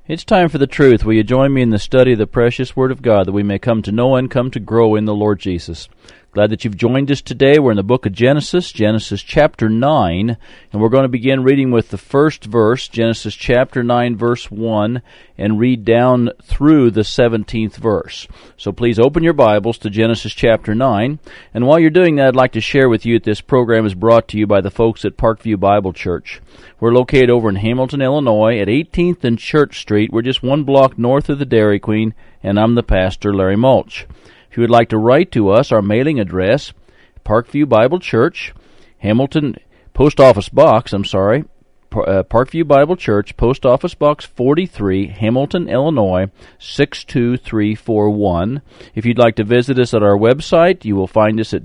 It's time for the truth. Will you join me in the study of the precious Word of God that we may come to know and come to grow in the Lord Jesus? Glad that you've joined us today. We're in the book of Genesis chapter 9, and we're going to begin reading with the first verse, Genesis chapter 9, verse 1, and read down through the 17th verse. So please open your Bibles to Genesis chapter 9, and while you're doing that, I'd like to share with you that this program is brought to you by the folks at Parkview Bible Church. We're located over in Hamilton, Illinois, at 18th and Church Street. We're just one block north of the Dairy Queen, and I'm the pastor, Larry Mulch. If you would like to write to us, our mailing address, Parkview Bible Church, Hamilton, Post Office Box, Parkview Bible Church, Post Office Box 43, Hamilton, Illinois, 62341. If you'd like to visit us at our website, you will find us at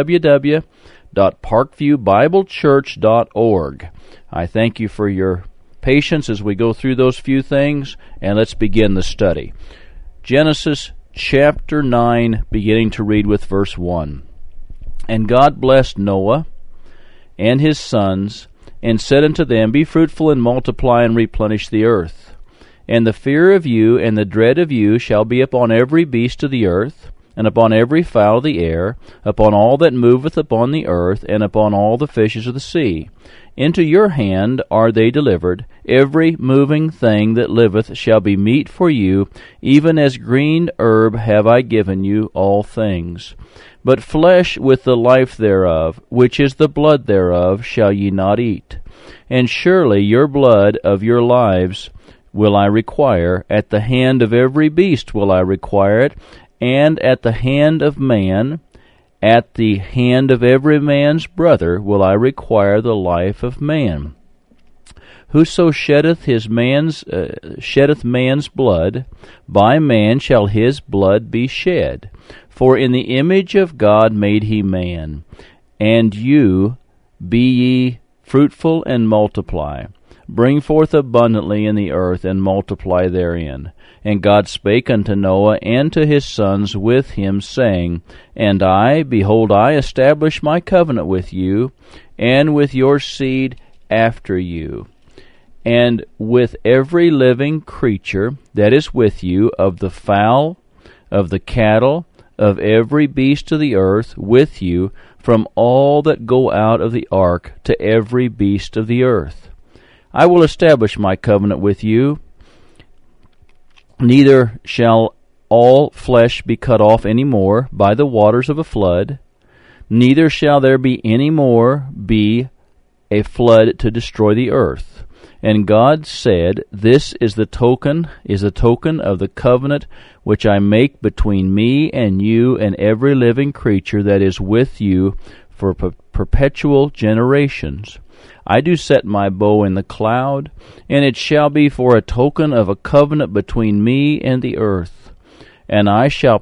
www.parkviewbiblechurch.org. I thank you for your patience as we go through those few things, and let's begin the study. Genesis chapter 9, beginning to read with verse 1. And God blessed Noah and his sons, and said unto them, Be fruitful and multiply and replenish the earth. And the fear of you and the dread of you shall be upon every beast of the earth, and upon every fowl of the air, upon all that moveth upon the earth, and upon all the fishes of the sea. Into your hand are they delivered. Every moving thing that liveth shall be meat for you, even as green herb have I given you all things. But flesh with the life thereof, which is the blood thereof, shall ye not eat. And surely your blood of your lives will I require. At the hand of every beast will I require it, and at the hand of man, at the hand of every man's brother will I require the life of man. Whoso sheddeth man's blood, by man shall his blood be shed. For in the image of God made he man. And you, be ye fruitful and multiply. Bring forth abundantly in the earth, and multiply therein. And God spake unto Noah and to his sons with him, saying, And I, behold, I establish my covenant with you, and with your seed after you, and with every living creature that is with you, of the fowl, of the cattle, of every beast of the earth with you, from all that go out of the ark to every beast of the earth. I will establish my covenant with you. Neither shall all flesh be cut off any more by the waters of a flood, neither shall there be any more be a flood to destroy the earth. And God said, This is the token of the covenant which I make between me and you and every living creature that is with you for perpetual generations. I do set my bow in the cloud, and it shall be for a token of a covenant between me and the earth. And it shall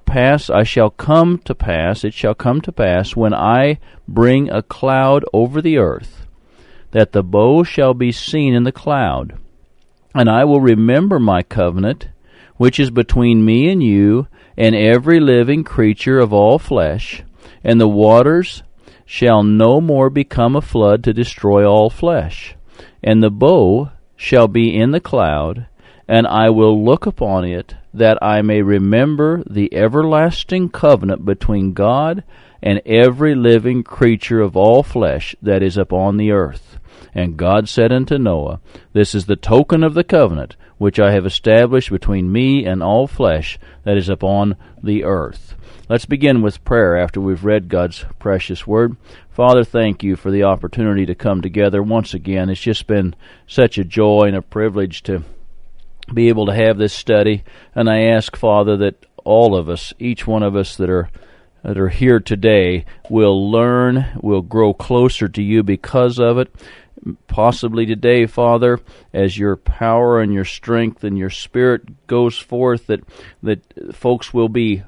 come to pass when I bring a cloud over the earth, that the bow shall be seen in the cloud. And I will remember my covenant, which is between me and you, and every living creature of all flesh, and the waters shall no more become a flood to destroy all flesh. And the bow shall be in the cloud, and I will look upon it, that I may remember the everlasting covenant between God and every living creature of all flesh that is upon the earth. And God said unto Noah, This is the token of the covenant which I have established between me and all flesh that is upon the earth. Let's begin with prayer after we've read God's precious word. Father, thank you for the opportunity to come together once again. It's just been such a joy and a privilege to be able to have this study. And I ask, Father, that all of us, each one of us that are here today, will learn, will grow closer to you because of it. Possibly today, Father, as your power and your strength and your Spirit goes forth, that folks will be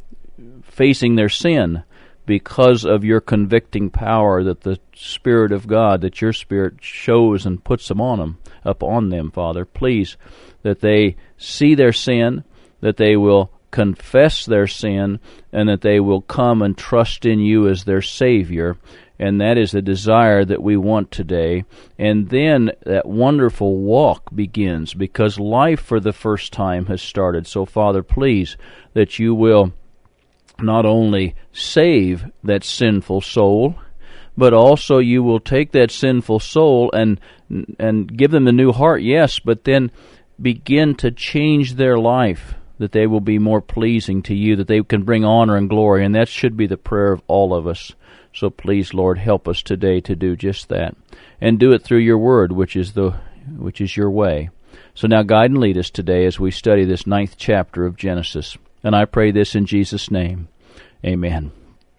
facing their sin because of your convicting power, that the Spirit of God, that your Spirit shows and puts upon them, Father. Please, that they see their sin, that they will confess their sin, and that they will come and trust in you as their Savior, and that is the desire that we want today. And then that wonderful walk begins, because life for the first time has started. So, Father, please, that you will not only save that sinful soul, but also you will take that sinful soul and give them a new heart, yes, but then begin to change their life, that they will be more pleasing to you, that they can bring honor and glory, and that should be the prayer of all of us. So please, Lord, help us today to do just that, and do it through your word, which is your way. So now guide and lead us today as we study this 9th chapter of Genesis, and I pray this in Jesus' name. Amen.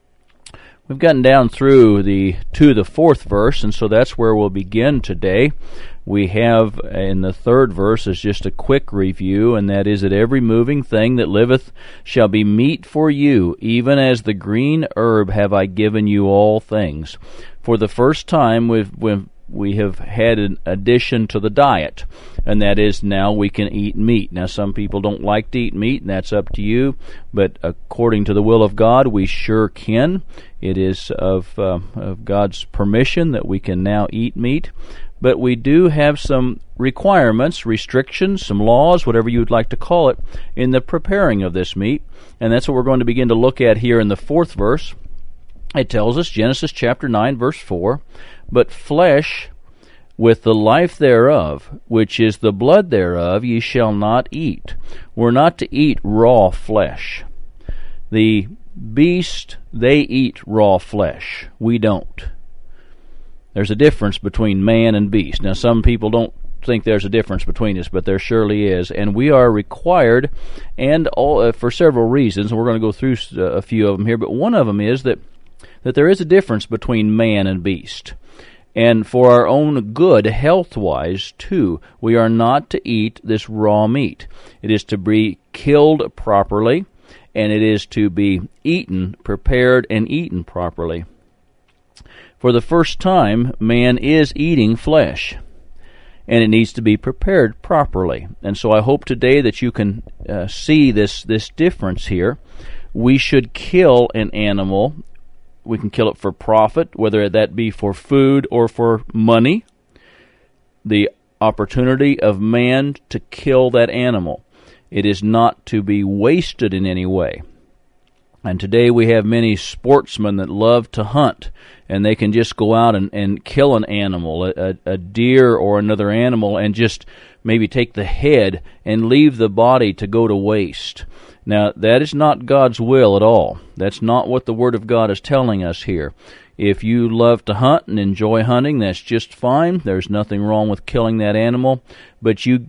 We've gotten down through to the 4th verse, and so that's where we'll begin today. We have in the 3rd verse is just a quick review, and that is that every moving thing that liveth shall be meat for you, even as the green herb have I given you all things. For the first time we have had an addition to the diet, and that is now we can eat meat. Now some people don't like to eat meat, and that's up to you, but according to the will of God, we sure can. It is of God's permission that we can now eat meat, but we do have some requirements, restrictions, some laws, whatever you would like to call it, in the preparing of this meat, and that's what we're going to begin to look at here in the 4th verse. It tells us, Genesis chapter 9, verse 4, but flesh with the life thereof, which is the blood thereof, ye shall not eat. We're not to eat raw flesh. The beast, they eat raw flesh. We don't. There's a difference between man and beast. Now, some people don't think there's a difference between us, but there surely is, and we are required, and all for several reasons, and we're going to go through a few of them here, but one of them is that there is a difference between man and beast. And for our own good, health-wise, too, we are not to eat this raw meat. It is to be killed properly, and it is to be eaten, prepared, and eaten properly. For the first time, man is eating flesh, and it needs to be prepared properly. And so I hope today that you can see this difference here. We should kill an animal. We can kill it for profit, whether that be for food or for money. The opportunity of man to kill that animal. It is not to be wasted in any way. And today we have many sportsmen that love to hunt, and they can just go out and kill an animal, a deer or another animal, and just maybe take the head and leave the body to go to waste. Now, that is not God's will at all. That's not what the Word of God is telling us here. If you love to hunt and enjoy hunting, that's just fine. There's nothing wrong with killing that animal, but you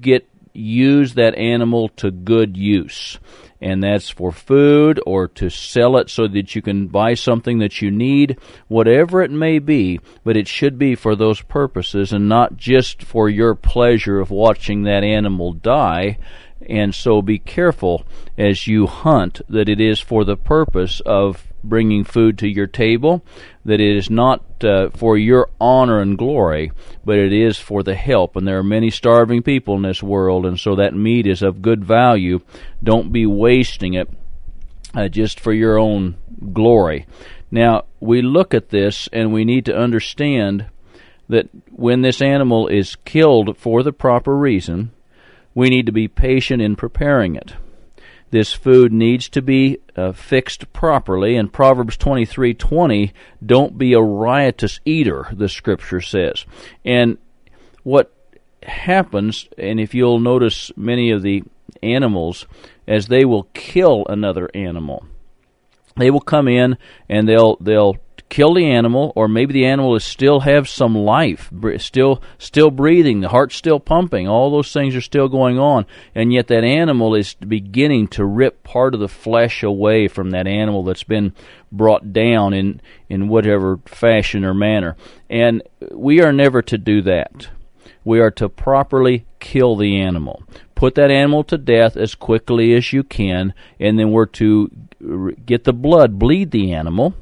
use that animal to good use. And that's for food or to sell it so that you can buy something that you need, whatever it may be, but it should be for those purposes and not just for your pleasure of watching that animal die. And so be careful as you hunt that it is for the purpose of bringing food to your table, that it is not for your honor and glory, but it is for the help. And there are many starving people in this world, and so that meat is of good value. Don't be wasting it just for your own glory. Now, we look at this, and we need to understand that when this animal is killed for the proper reason, we need to be patient in preparing it. This food needs to be fixed properly, and Proverbs 23:20, don't be a riotous eater, the Scripture says. And what happens, and if you'll notice many of the animals, as they will kill another animal, they will come in and they'll kill the animal, or maybe the animal is still have some life, still breathing, the heart's still pumping, all those things are still going on, and yet that animal is beginning to rip part of the flesh away from that animal that's been brought down in whatever fashion or manner. And we are never to do that. We are to properly kill the animal. Put that animal to death as quickly as you can, and then we're to get the blood, bleed the animal,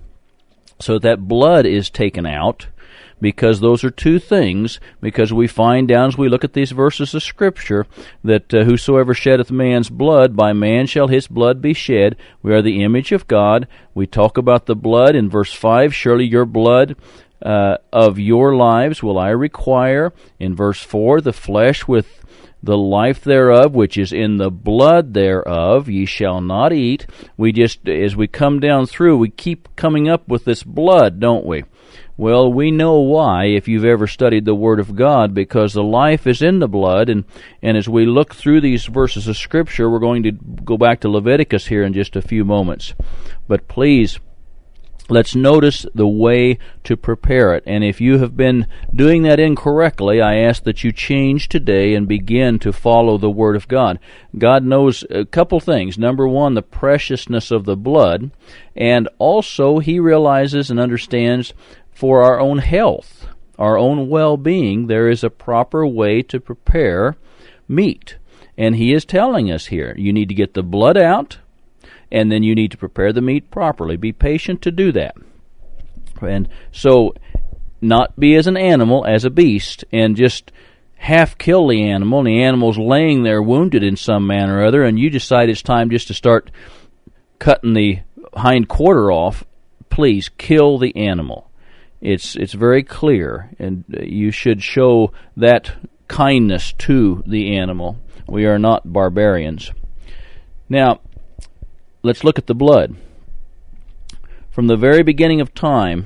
so that blood is taken out, because those are two things, because we find down as we look at these verses of Scripture that whosoever sheddeth man's blood, by man shall his blood be shed. We are the image of God. We talk about the blood in verse 5, surely your blood of your lives will I require. In verse 4, the flesh with the life thereof, which is in the blood thereof, ye shall not eat. We just, as we come down through, we keep coming up with this blood, don't we? Well, we know why, if you've ever studied the Word of God, because the life is in the blood, and as we look through these verses of Scripture, we're going to go back to Leviticus here in just a few moments. But please, let's notice the way to prepare it. And if you have been doing that incorrectly, I ask that you change today and begin to follow the Word of God. God knows a couple things. Number one, the preciousness of the blood, and also He realizes and understands for our own health, our own well-being, there is a proper way to prepare meat. And He is telling us here, you need to get the blood out, and then you need to prepare the meat properly. Be patient to do that. And so, not be as an animal, as a beast, and just half kill the animal, and the animal's laying there wounded in some manner or other, and you decide it's time just to start cutting the hind quarter off. Please, kill the animal. It's very clear, and you should show that kindness to the animal. We are not barbarians. Now, let's look at the blood. From the very beginning of time,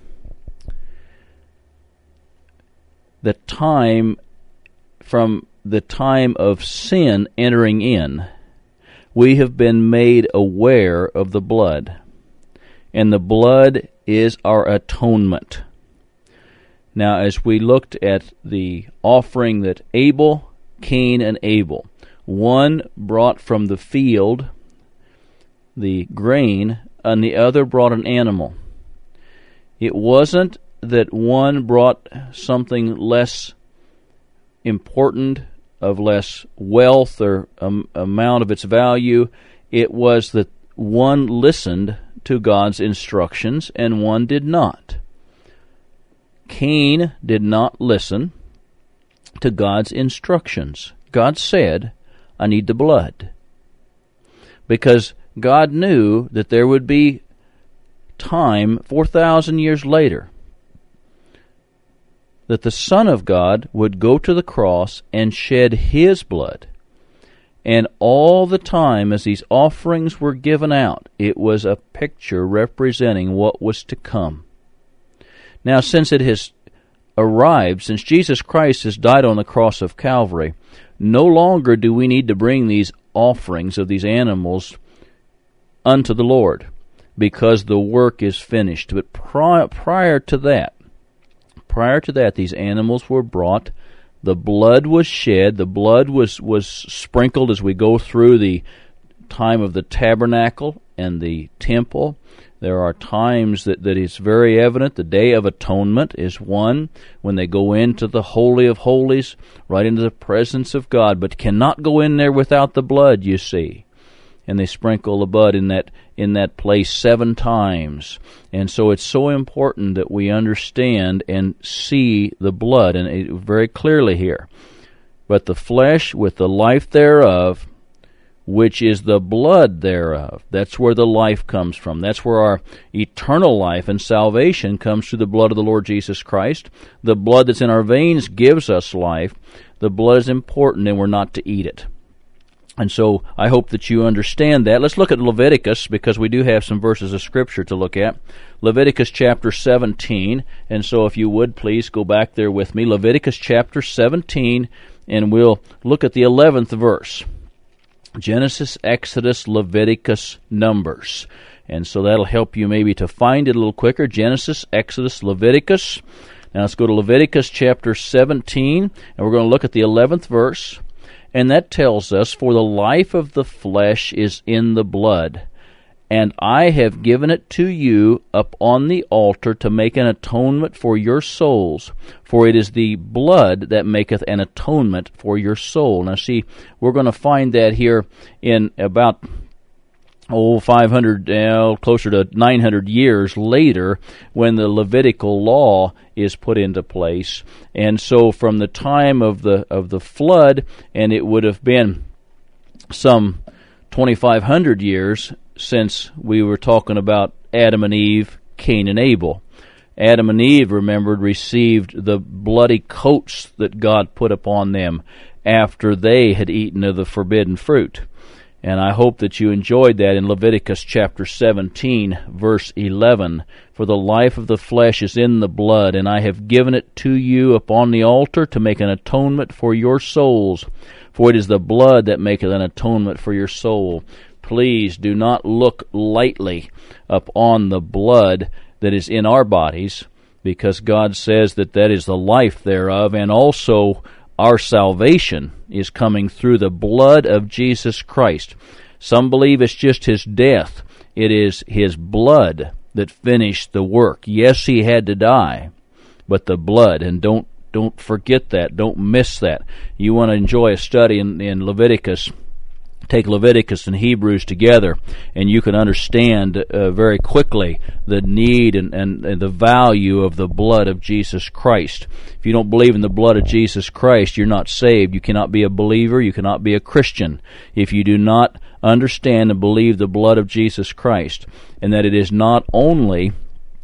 from the time of sin entering in, we have been made aware of the blood. And the blood is our atonement. Now, as we looked at the offering that Cain and Abel, one brought from the field the grain, and the other brought an animal. It wasn't that one brought something less important, of less wealth or amount of its value. It was that one listened to God's instructions and one did not. Cain did not listen to God's instructions. God said, I need the blood. Because God knew that there would be time 4,000 years later that the Son of God would go to the cross and shed His blood. And all the time as these offerings were given out, it was a picture representing what was to come. Now, since it has arrived, since Jesus Christ has died on the cross of Calvary, no longer do we need to bring these offerings of these animals unto the Lord, because the work is finished. But prior to that, these animals were brought. The blood was shed. The blood was sprinkled as we go through the time of the tabernacle and the temple. There are times that it's very evident. The Day of Atonement is one, when they go into the Holy of Holies, right into the presence of God, but cannot go in there without the blood, you see. And they sprinkle the blood in that place 7 times. And so it's so important that we understand and see the blood, and very clearly here. But the flesh with the life thereof, which is the blood thereof. That's where the life comes from. That's where our eternal life and salvation comes through the blood of the Lord Jesus Christ. The blood that's in our veins gives us life. The blood is important, and we're not to eat it. And so I hope that you understand that. Let's look at Leviticus, because we do have some verses of Scripture to look at. Leviticus chapter 17. And so if you would, please go back there with me. Leviticus chapter 17, and we'll look at the 11th verse. Genesis, Exodus, Leviticus, Numbers. And so that'll help you maybe to find it a little quicker. Genesis, Exodus, Leviticus. Now let's go to Leviticus chapter 17, and we're going to look at the 11th verse. And that tells us, for the life of the flesh is in the blood, and I have given it to you upon the altar to make an atonement for your souls, for it is the blood that maketh an atonement for your soul. Now see, we're going to find that here in about 500, closer to 900 years later, when the Levitical law is put into place. And so from the time of the flood, and it would have been some 2,500 years since we were talking about Adam and Eve, Cain and Abel. Adam and Eve, remembered, received the bloody coats that God put upon them after they had eaten of the forbidden fruit. And I hope that you enjoyed that in Leviticus chapter 17, verse 11. For the life of the flesh is in the blood, and I have given it to you upon the altar to make an atonement for your souls. For it is the blood that maketh an atonement for your soul. Please do not look lightly upon the blood that is in our bodies, because God says that that is the life thereof, and also our salvation is coming through the blood of Jesus Christ. Some believe it's just his death. It is his blood that finished the work. Yes, he had to die, but the blood, and don't forget that. Don't miss that. You want to enjoy a study in Leviticus, take Leviticus and Hebrews together, and you can understand very quickly the need and the value of the blood of Jesus Christ. If you don't believe in the blood of Jesus Christ, you're not saved. You cannot be a believer. You cannot be a Christian if you do not understand and believe the blood of Jesus Christ, and that it is not only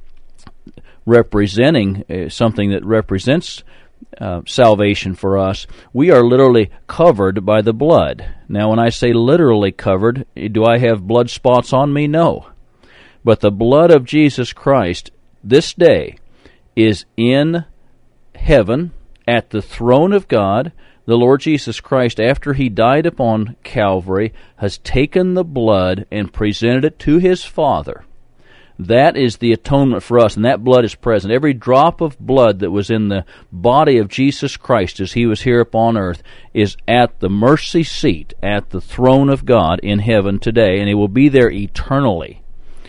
representing something that represents salvation for us. We are literally covered by the blood. Now, when I say literally covered, do I have blood spots on me? No. But the blood of Jesus Christ this day is in heaven at the throne of God. The Lord Jesus Christ, after he died upon Calvary, has taken the blood and presented it to his Father. That is the atonement for us, and that blood is present. Every drop of blood that was in the body of Jesus Christ as he was here upon earth is at the mercy seat, at the throne of God in heaven today, and it will be there eternally,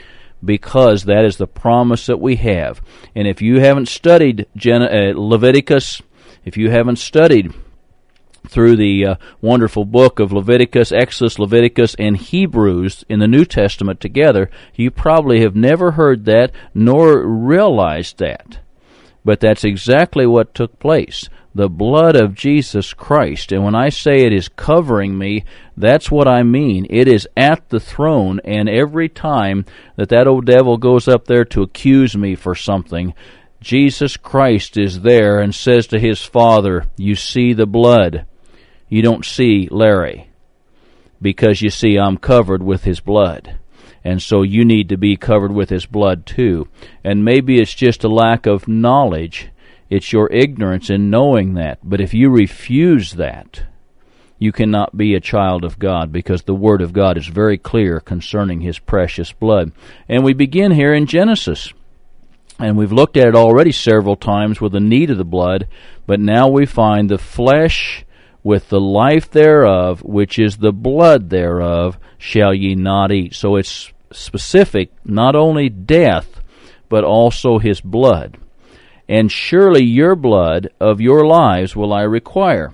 because that is the promise that we have. And if you haven't studied Leviticus, if you haven't studied through the wonderful book of Leviticus, Exodus, Leviticus, and Hebrews in the New Testament together, you probably have never heard that nor realized that. But that's exactly what took place. The blood of Jesus Christ. And when I say it is covering me, that's what I mean. It is at the throne, and every time that old devil goes up there to accuse me for something, Jesus Christ is there and says to his Father, "You see the blood. You don't see Larry, because you see I'm covered with his blood. And so you need to be covered with his blood too." And maybe it's just a lack of knowledge. It's your ignorance in knowing that. But if you refuse that, you cannot be a child of God, because the Word of God is very clear concerning his precious blood. And we begin here in Genesis. And we've looked at it already several times with the need of the blood, but now we find the flesh with the life thereof, which is the blood thereof, shall ye not eat. So it's specific, not only death, but also his blood. And surely your blood of your lives will I require.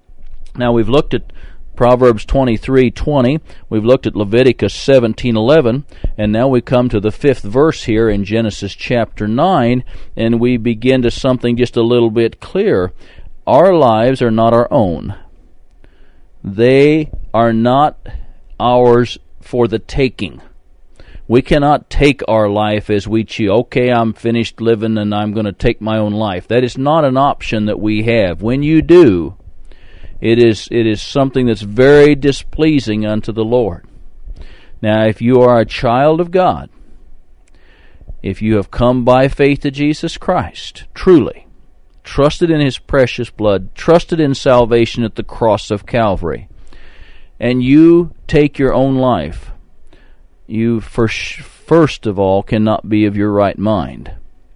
Now we've looked at Proverbs 23:20, we've looked at Leviticus 17:11, and now we come to the 5th verse here in Genesis chapter 9, and we begin to something just a little bit clearer. Our lives are not our own. They are not ours for the taking. We cannot take our life as we choose. Okay, I'm finished living and I'm going to take my own life. That is not an option that we have. When you do, it is something that's very displeasing unto the Lord. Now, if you are a child of God, if you have come by faith to Jesus Christ, truly, trusted in his precious blood, trusted in salvation at the cross of Calvary, and you take your own life, you first of all cannot be of your right mind,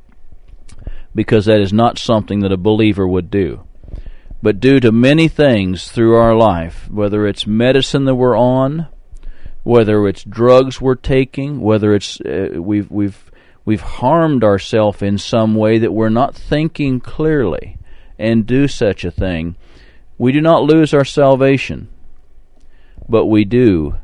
because that is not something that a believer would do. But due to many things through our life, whether it's medicine that we're on, whether it's drugs we're taking, whether it's we've harmed ourselves in some way that we're not thinking clearly and do such a thing, we do not lose our salvation, but we do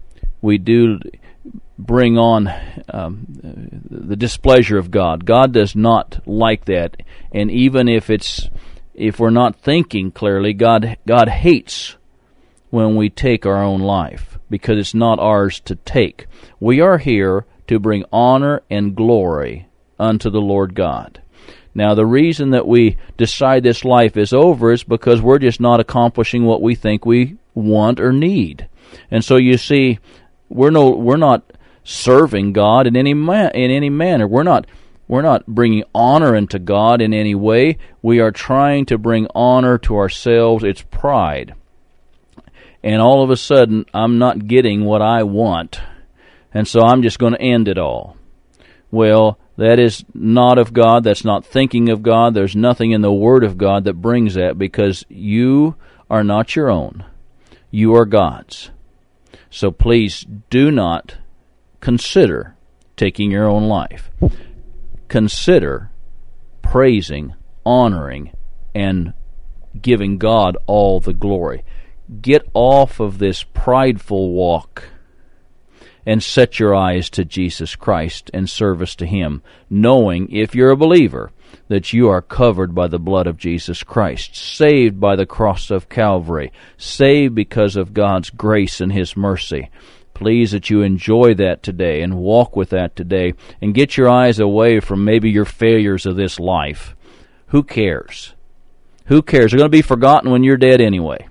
bring on the displeasure of God. God does not like that, and even if we're not thinking clearly, God hates when we take our own life, because it's not ours to take. We are here to bring honor and glory unto the Lord God. Now, the reason that we decide this life is over is because we're just not accomplishing what we think we want or need. And so you see, we're not serving God in any manner. We're not bringing honor into God in any way. We are trying to bring honor to ourselves. It's pride. And all of a sudden, I'm not getting what I want, and so I'm just going to end it all. Well, that is not of God. That's not thinking of God. There's nothing in the Word of God that brings that, because you are not your own. You are God's. So please do not consider taking your own life. Consider praising, honoring, and giving God all the glory. Get off of this prideful walk and set your eyes to Jesus Christ and service to Him, knowing, if you're a believer, that you are covered by the blood of Jesus Christ, saved by the cross of Calvary, saved because of God's grace and His mercy. Please that you enjoy that today and walk with that today, and get your eyes away from maybe your failures of this life. Who cares? Who cares? They're going to be forgotten when you're dead anyway.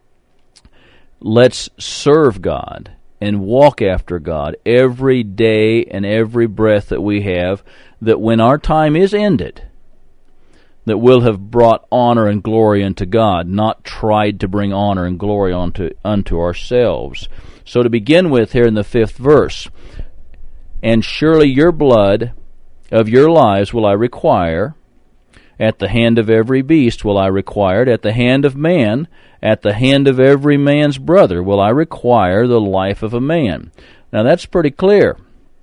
Let's serve God and walk after God every day and every breath that we have, that when our time is ended, that we'll have brought honor and glory unto God, not tried to bring honor and glory unto ourselves. So to begin with here in the 5th verse, and surely your blood of your lives will I require, at the hand of every beast will I require it, at the hand of man, at the hand of every man's brother will I require the life of a man. Now that's pretty clear.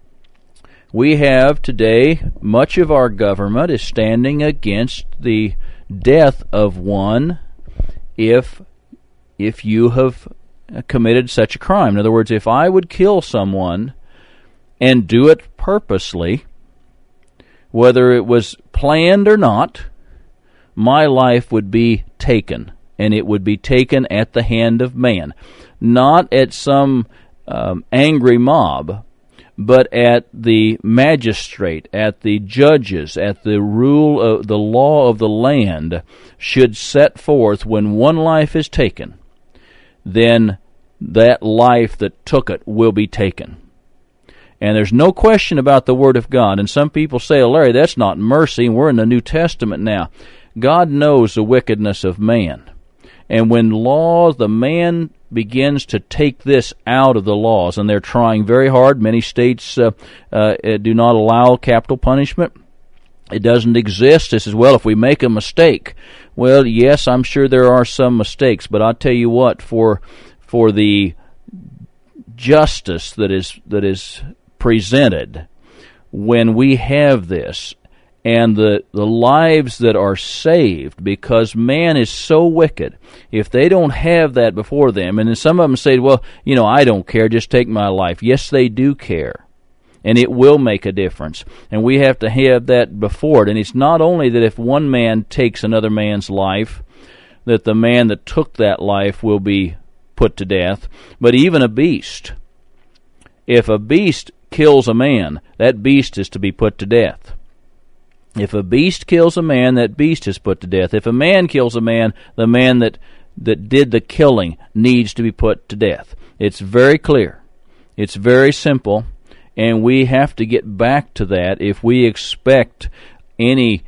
We have today, much of our government is standing against the death of one if you have committed such a crime. In other words, if I would kill someone and do it purposely, whether it was planned or not, my life would be taken, and it would be taken at the hand of man. Not at some angry mob, but at the magistrate, at the judges, at the rule of the law of the land should set forth when one life is taken, then that life that took it will be taken. And there's no question about the Word of God. And some people say, oh, Larry, that's not mercy, and we're in the New Testament now. God knows the wickedness of man. And when the man begins to take this out of the laws, and they're trying very hard. Many states do not allow capital punishment. It doesn't exist. This is, well, if we make a mistake. Well, yes, I'm sure there are some mistakes, but I'll tell you what, for the justice that is presented, when we have this, and the lives that are saved, because man is so wicked, if they don't have that before them, and then some of them say, well, I don't care, just take my life. Yes, they do care, and it will make a difference, and we have to have that before it. And it's not only that if one man takes another man's life, that the man that took that life will be put to death, but even a beast. If a beast kills a man, that beast is to be put to death. If a beast kills a man, that beast is put to death. If a man kills a man, the man that did the killing needs to be put to death. It's very clear. It's very simple, and we have to get back to that if we expect any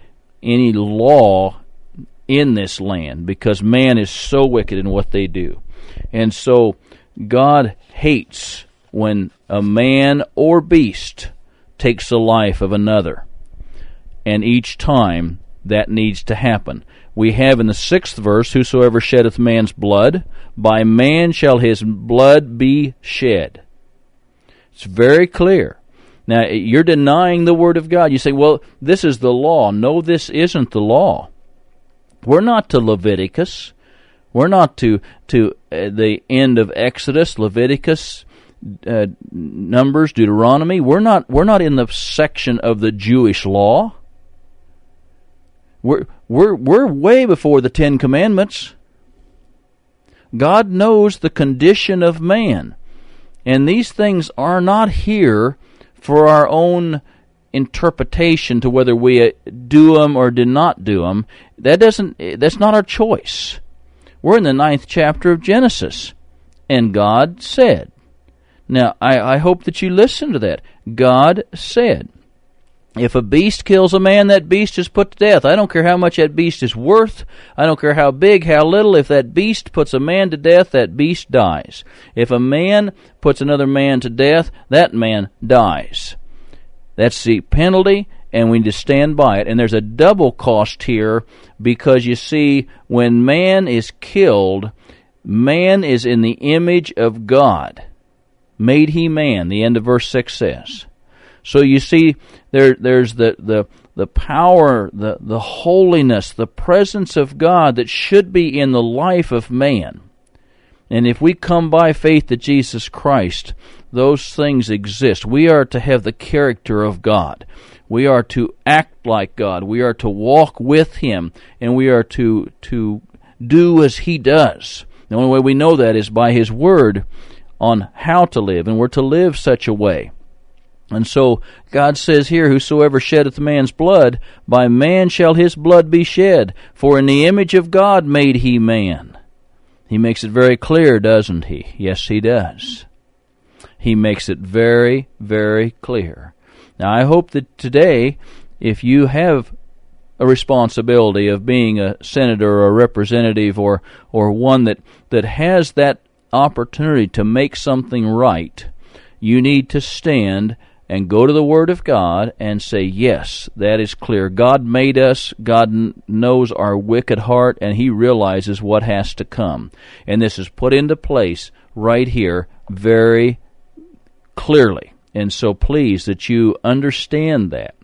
law in this land, because man is so wicked in what they do. And so God hates when a man or beast takes the life of another. And each time that needs to happen. We have in the 6th verse, whosoever sheddeth man's blood, by man shall his blood be shed. It's very clear. Now, you're denying the Word of God. You say, well, this is the law. No, this isn't the law. We're not to Leviticus. We're not to the end of Exodus, Leviticus, Numbers, Deuteronomy. We're not in the section of the Jewish law. We're way before the 10 Commandments. God knows the condition of man, and these things are not here for our own interpretation to whether we do them or did not do them. That's not our choice. We're in the 9th chapter of Genesis, and God said. Now, I hope that you listen to that. God said, if a beast kills a man, that beast is put to death. I don't care how much that beast is worth. I don't care how big, how little. If that beast puts a man to death, that beast dies. If a man puts another man to death, that man dies. That's the penalty, and we need to stand by it. And there's a double cost here, because you see, when man is killed, man is in the image of God. Made he man, the end of verse 6 says. So you see, there's the power, the holiness, the presence of God that should be in the life of man. And if we come by faith to Jesus Christ, those things exist. We are to have the character of God. We are to act like God. We are to walk with Him, and we are to do as He does. The only way we know that is by His Word on how to live, and we're to live such a way. And so God says here, whosoever sheddeth man's blood, by man shall his blood be shed, for in the image of God made he man. He makes it very clear, doesn't he? Yes, he does. He makes it very, very clear. Now, I hope that today, if you have a responsibility of being a senator or a representative or one that has that opportunity to make something right, you need to stand and go to the Word of God and say, yes, that is clear. God made us. God knows our wicked heart, and He realizes what has to come. And this is put into place right here very clearly. And so please, that you understand that.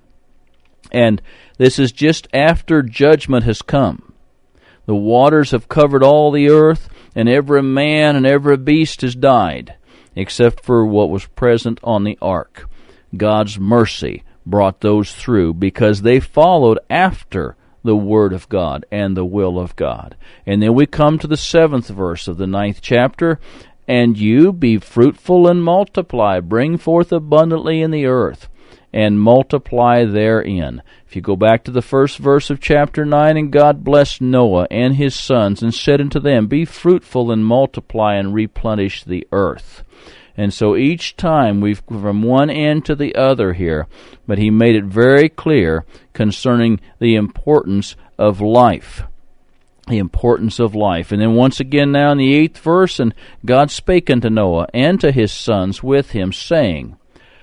And this is just after judgment has come. The waters have covered all the earth, and every man and every beast has died, except for what was present on the ark. God's mercy brought those through because they followed after the Word of God and the will of God. And then we come to the 7th verse of the 9th chapter, and you be fruitful and multiply, bring forth abundantly in the earth, and multiply therein. If you go back to the first verse of chapter 9, and God blessed Noah and his sons, and said unto them, be fruitful and multiply and replenish the earth. And so each time we've from one end to the other here, but he made it very clear concerning the importance of life. The importance of life. And then once again now in the 8th verse, and God spake unto Noah and to his sons with him, saying,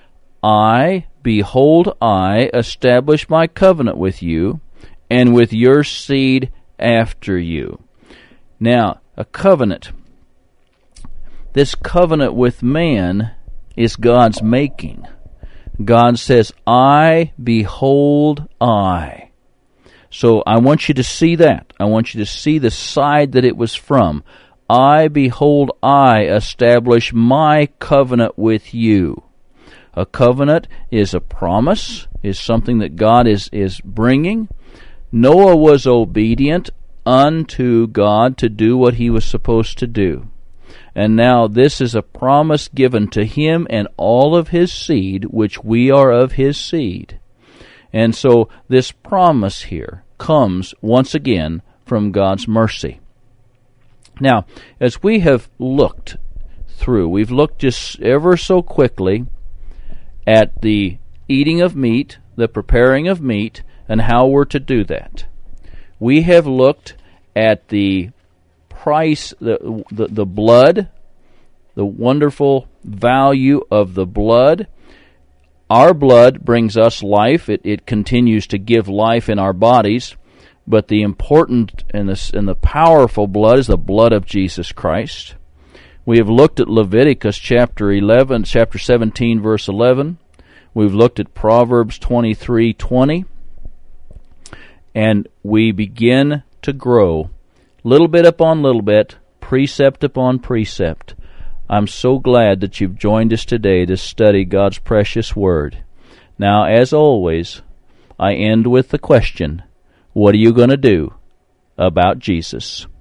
Behold, I establish my covenant with you, and with your seed after you. Now, a covenant. This covenant with man is God's making. God says, behold, I. So I want you to see that. I want you to see the side that it was from. Behold, I establish my covenant with you. A covenant is a promise, is something that God is bringing. Noah was obedient unto God to do what he was supposed to do. And now this is a promise given to him and all of his seed, which we are of his seed. And so this promise here comes once again from God's mercy. Now, as we have looked through, we've looked just ever so quickly at the eating of meat, the preparing of meat, and how we're to do that. We have looked at the price, the blood, the wonderful value of the blood. Our blood brings us life. It continues to give life in our bodies. But the important and the powerful blood is the blood of Jesus Christ. We have looked at Leviticus chapter 17, verse 11. We've looked at Proverbs 23:20. And we begin to grow, little bit upon little bit, precept upon precept. I'm so glad that you've joined us today to study God's precious Word. Now, as always, I end with the question, what are you going to do about Jesus?